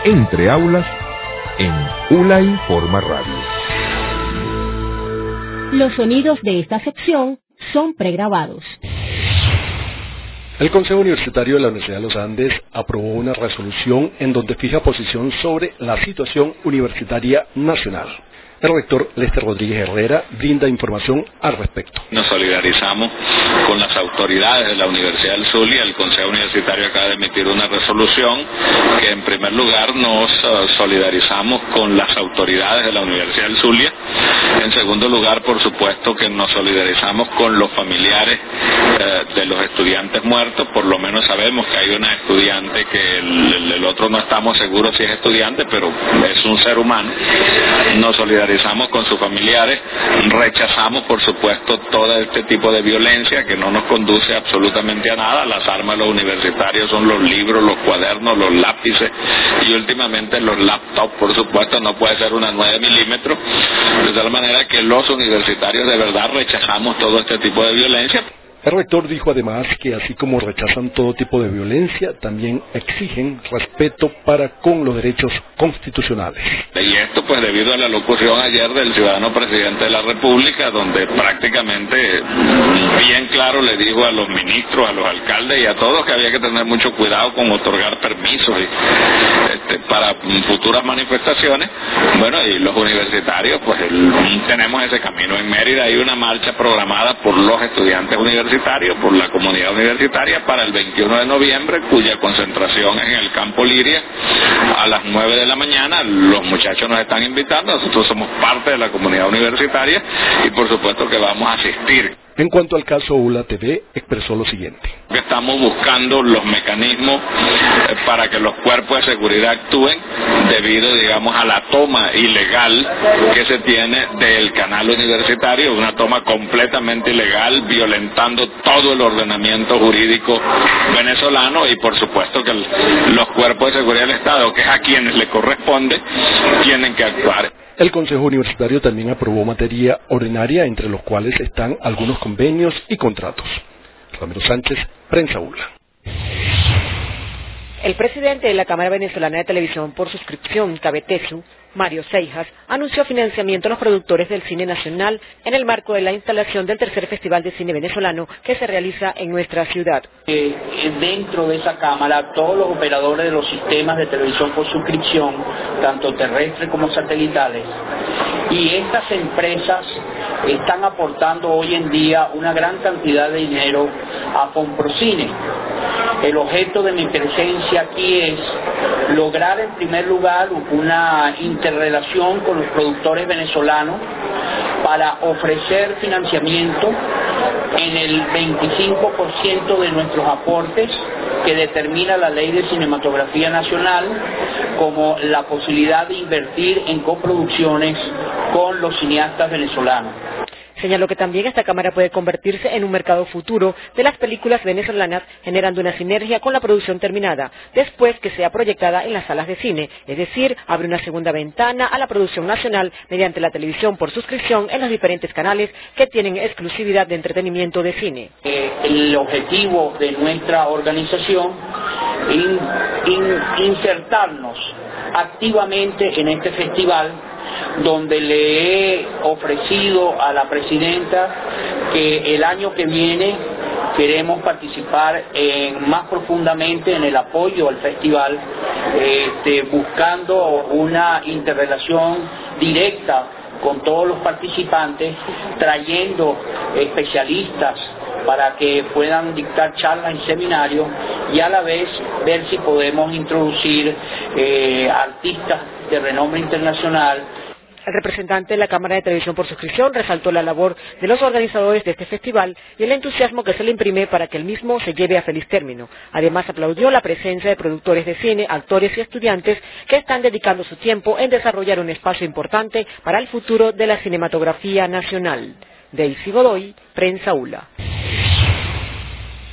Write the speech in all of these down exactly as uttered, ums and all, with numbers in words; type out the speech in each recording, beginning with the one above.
Entre aulas en ULA Informa Radio. Los sonidos de esta sección son pregrabados. El Consejo Universitario de la Universidad de los Andes aprobó una resolución en donde fija posición sobre la situación universitaria nacional. El rector Lester Rodríguez Herrera brinda información al respecto. Nos solidarizamos con las autoridades de la Universidad del Zulia. El Consejo Universitario acaba de emitir una resolución que, en primer lugar, nos uh, solidarizamos con las autoridades de la Universidad del Zulia. En segundo lugar, por supuesto, que nos solidarizamos con los familiares uh, de los estudiantes muertos. Por lo menos sabemos que hay una estudiante que el, el, el otro no estamos seguros si es estudiante, pero es un ser humano. Nos solidarizamos con sus familiares, rechazamos por supuesto todo este tipo de violencia que no nos conduce absolutamente a nada. Las armas de los universitarios son los libros, los cuadernos, los lápices y últimamente los laptops, por supuesto. No puede ser una nueve milímetros, de tal manera que los universitarios de verdad rechazamos todo este tipo de violencia. El rector dijo además que así como rechazan todo tipo de violencia, también exigen respeto para con los derechos constitucionales. Y esto pues debido a la locución ayer del ciudadano presidente de la República, donde prácticamente bien claro le dijo a los ministros, a los alcaldes y a todos que había que tener mucho cuidado con otorgar permisos y, este, para futuras manifestaciones. Bueno, y los universitarios pues el, tenemos ese camino. En Mérida hay una marcha programada por los estudiantes universitarios, por la comunidad universitaria para el veintiuno de noviembre, cuya concentración es en el Campo Liria a las nueve de la mañana. Los muchachos nos están invitando, nosotros somos parte de la comunidad universitaria y por supuesto que vamos a asistir. En cuanto al caso ULA T V, expresó lo siguiente. Estamos buscando los mecanismos para que los cuerpos de seguridad actúen debido, digamos, a la toma ilegal que se tiene del canal universitario, una toma completamente ilegal, violentando todo el ordenamiento jurídico venezolano y por supuesto que el, los cuerpos de seguridad del Estado, que es a quienes le corresponde, tienen que actuar. El Consejo Universitario también aprobó materia ordinaria, entre los cuales están algunos convenios y contratos. Ramiro Sánchez, Prensa ULA. El presidente de la Cámara Venezolana de Televisión por suscripción, Cabetesu, Mario Seijas, anunció financiamiento a los productores del cine nacional en el marco de la instalación del tercer Festival de Cine Venezolano que se realiza en nuestra ciudad. Eh, dentro de esa Cámara, todos los operadores de los sistemas de televisión por suscripción, tanto terrestres como satelitales, y estas empresas están aportando hoy en día una gran cantidad de dinero a Fonprocine. El objeto de mi presencia aquí es lograr en primer lugar una interrelación con los productores venezolanos para ofrecer financiamiento en el veinticinco por ciento de nuestros aportes que determina la Ley de Cinematografía Nacional como la posibilidad de invertir en coproducciones con los cineastas venezolanos. Señaló que también esta Cámara puede convertirse en un mercado futuro de las películas venezolanas, generando una sinergia con la producción terminada, después que sea proyectada en las salas de cine, es decir, abre una segunda ventana a la producción nacional mediante la televisión por suscripción en los diferentes canales que tienen exclusividad de entretenimiento de cine. Eh, el objetivo de nuestra organización es in, in, insertarnos activamente en este festival, donde le he ofrecido a la presidenta que el año que viene queremos participar en, más profundamente en el apoyo al festival, este, buscando una interrelación directa con todos los participantes, trayendo especialistas para que puedan dictar charlas y seminarios y a la vez ver si podemos introducir eh, artistas de renombre internacional. El representante de la Cámara de Televisión por suscripción resaltó la labor de los organizadores de este festival y el entusiasmo que se le imprime para que el mismo se lleve a feliz término. Además, aplaudió la presencia de productores de cine, actores y estudiantes que están dedicando su tiempo en desarrollar un espacio importante para el futuro de la cinematografía nacional. Daisy Godoy, Prensa ULA.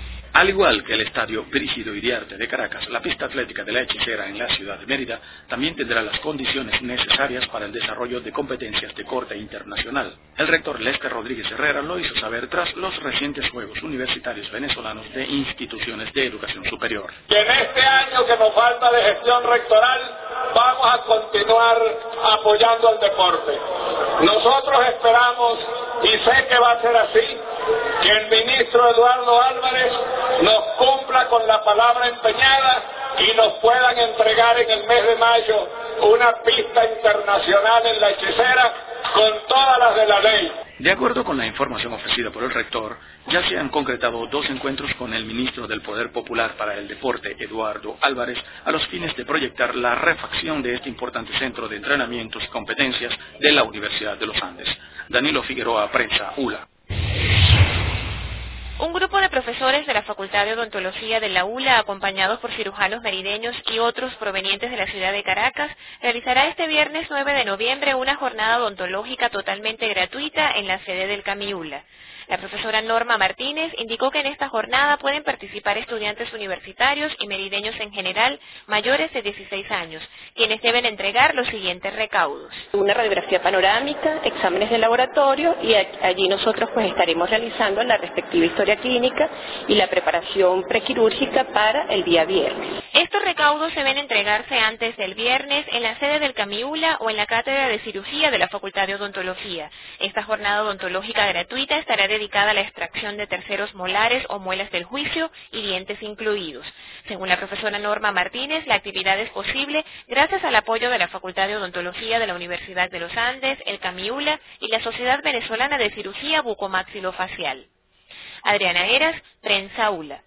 Al igual que el Estadio Brígido Iriarte de Caracas, la pista atlética de la Hechicera en la ciudad de Mérida también tendrá las condiciones necesarias para el desarrollo de competencias de corte internacional. El rector Lester Rodríguez Herrera lo hizo saber tras los recientes Juegos Universitarios Venezolanos de Instituciones de Educación Superior. Que en este año que nos falta de gestión rectoral vamos a continuar apoyando al deporte. Nosotros esperamos, y sé que va a ser así, que el ministro Eduardo Álvarez nos cumpla con la palabra empeñada y nos puedan entregar en el mes de mayo una pista internacional en la Hechicera con todas las de la ley. De acuerdo con la información ofrecida por el rector, ya se han concretado dos encuentros con el ministro del Poder Popular para el Deporte, Eduardo Álvarez, a los fines de proyectar la refacción de este importante centro de entrenamientos y competencias de la Universidad de los Andes. Danilo Figueroa, Prensa U L A. Un grupo de profesores de la Facultad de Odontología de la U L A, acompañados por cirujanos merideños y otros provenientes de la ciudad de Caracas, realizará este viernes nueve de noviembre una jornada odontológica totalmente gratuita en la sede del CAMIULA. La profesora Norma Martínez indicó que en esta jornada pueden participar estudiantes universitarios y merideños en general mayores de dieciséis años, quienes deben entregar los siguientes recaudos. Una radiografía panorámica, exámenes de laboratorio y allí nosotros pues estaremos realizando la respectiva historia clínica y la preparación prequirúrgica para el día viernes. Estos recaudos deben entregarse antes del viernes en la sede del CAMIULA o en la Cátedra de Cirugía de la Facultad de Odontología. Esta jornada odontológica gratuita estará dedicada a la extracción de terceros molares o muelas del juicio y dientes incluidos. Según la profesora Norma Martínez, la actividad es posible gracias al apoyo de la Facultad de Odontología de la Universidad de los Andes, el CAMIULA y la Sociedad Venezolana de Cirugía Bucomaxilofacial. Adriana Heras, Prensa U L A.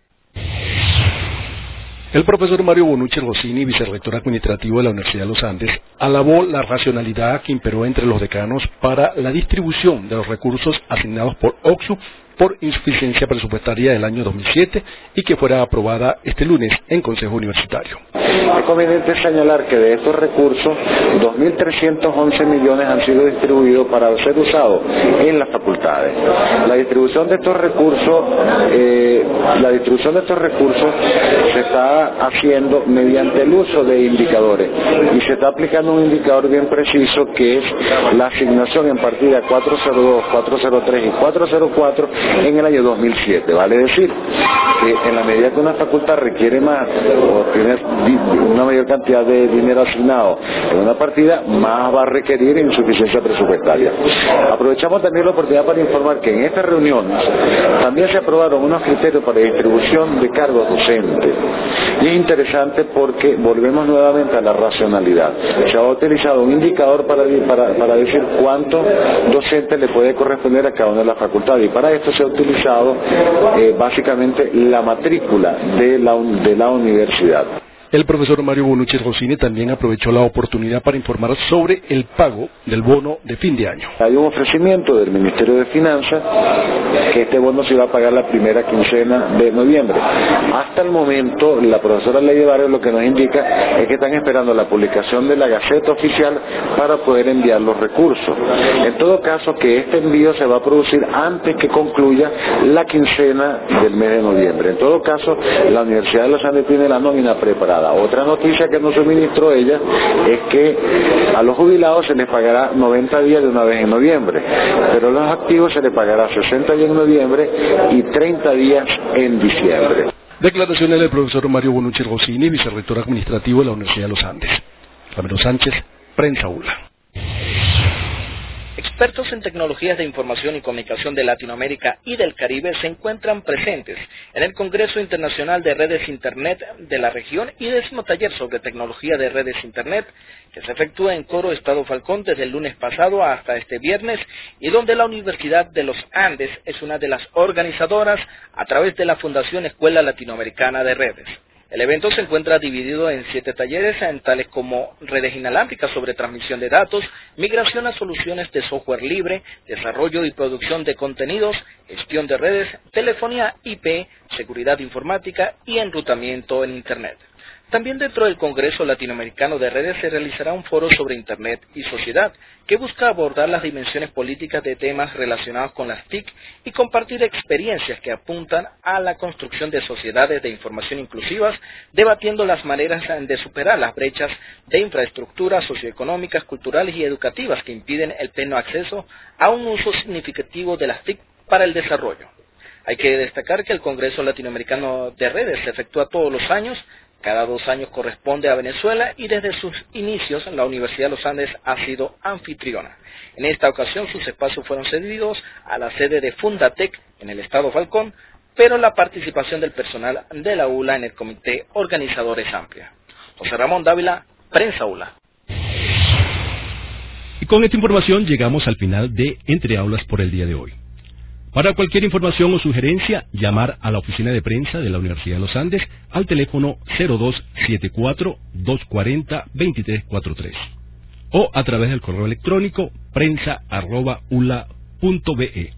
El profesor Mario Bonucci Rossini, vicerrector administrativo de la Universidad de los Andes, alabó la racionalidad que imperó entre los decanos para la distribución de los recursos asignados por OXU por insuficiencia presupuestaria del año dos mil siete y que fuera aprobada este lunes en Consejo Universitario. Es conveniente señalar que de estos recursos, dos mil trescientos once millones han sido distribuidos para ser usados en las facultades. La distribución de estos recursos, eh, la distribución de estos recursos se está haciendo mediante el uso de indicadores y se está aplicando un indicador bien preciso que es la asignación en partida cuatrocientos dos, cuatrocientos tres y cuatrocientos cuatro en el año dos mil siete. Vale decir que en la medida que una facultad requiere más o tiene una mayor cantidad de dinero asignado en una partida, más va a requerir insuficiencia presupuestaria. Aprovechamos también la oportunidad para informar que en estas reuniones también se aprobaron unos criterios para distribución de cargos docentes. Y es interesante porque volvemos nuevamente a la racionalidad. Se ha utilizado un indicador para, para, para decir cuánto docente le puede corresponder a cada una de las facultades y para esto se ha utilizado eh, básicamente la matrícula de la, de la universidad. El profesor Mario Bonucci Rossini también aprovechó la oportunidad para informar sobre el pago del bono de fin de año. Hay un ofrecimiento del Ministerio de Finanzas que este bono se va a pagar la primera quincena de noviembre. Hasta el momento, la profesora Ley de Barrio lo que nos indica es que están esperando la publicación de la Gaceta Oficial para poder enviar los recursos. En todo caso, que este envío se va a producir antes que concluya la quincena del mes de noviembre. En todo caso, la Universidad de los Andes tiene la nómina preparada. Otra noticia que nos suministró ella es que a los jubilados se les pagará noventa días de una vez en noviembre, pero a los activos se les pagará sesenta días en noviembre y treinta días en diciembre. Declaraciones del profesor Mario Bonucci Rossini, vicerrector administrativo de la Universidad de los Andes. Ramiro Sánchez, Prensa U L A. Expertos en tecnologías de información y comunicación de Latinoamérica y del Caribe se encuentran presentes en el Congreso Internacional de Redes Internet de la región y décimo taller sobre tecnología de redes Internet que se efectúa en Coro, Estado Falcón desde el lunes pasado hasta este viernes y donde la Universidad de los Andes es una de las organizadoras a través de la Fundación Escuela Latinoamericana de Redes. El evento se encuentra dividido en siete talleres, en tales como redes inalámbricas sobre transmisión de datos, migración a soluciones de software libre, desarrollo y producción de contenidos, gestión de redes, telefonía I P, seguridad informática y enrutamiento en Internet. También dentro del Congreso Latinoamericano de Redes se realizará un foro sobre Internet y sociedad que busca abordar las dimensiones políticas de temas relacionados con las T I C y compartir experiencias que apuntan a la construcción de sociedades de información inclusivas, debatiendo las maneras de superar las brechas de infraestructura socioeconómicas, culturales y educativas que impiden el pleno acceso a un uso significativo de las T I C para el desarrollo. Hay que destacar que el Congreso Latinoamericano de Redes se efectúa todos los años. Cada dos años corresponde a Venezuela y desde sus inicios la Universidad de los Andes ha sido anfitriona. En esta ocasión sus espacios fueron cedidos a la sede de Fundatec en el estado Falcón, pero la participación del personal de la U L A en el comité organizador es amplia. José Ramón Dávila, Prensa U L A. Y con esta información llegamos al final de Entre Aulas por el día de hoy. Para cualquier información o sugerencia, llamar a la oficina de prensa de la Universidad de los Andes al teléfono cero dos siete cuatro, dos cuatro cero, dos tres cuatro tres o a través del correo electrónico prensa arroba ula punto be.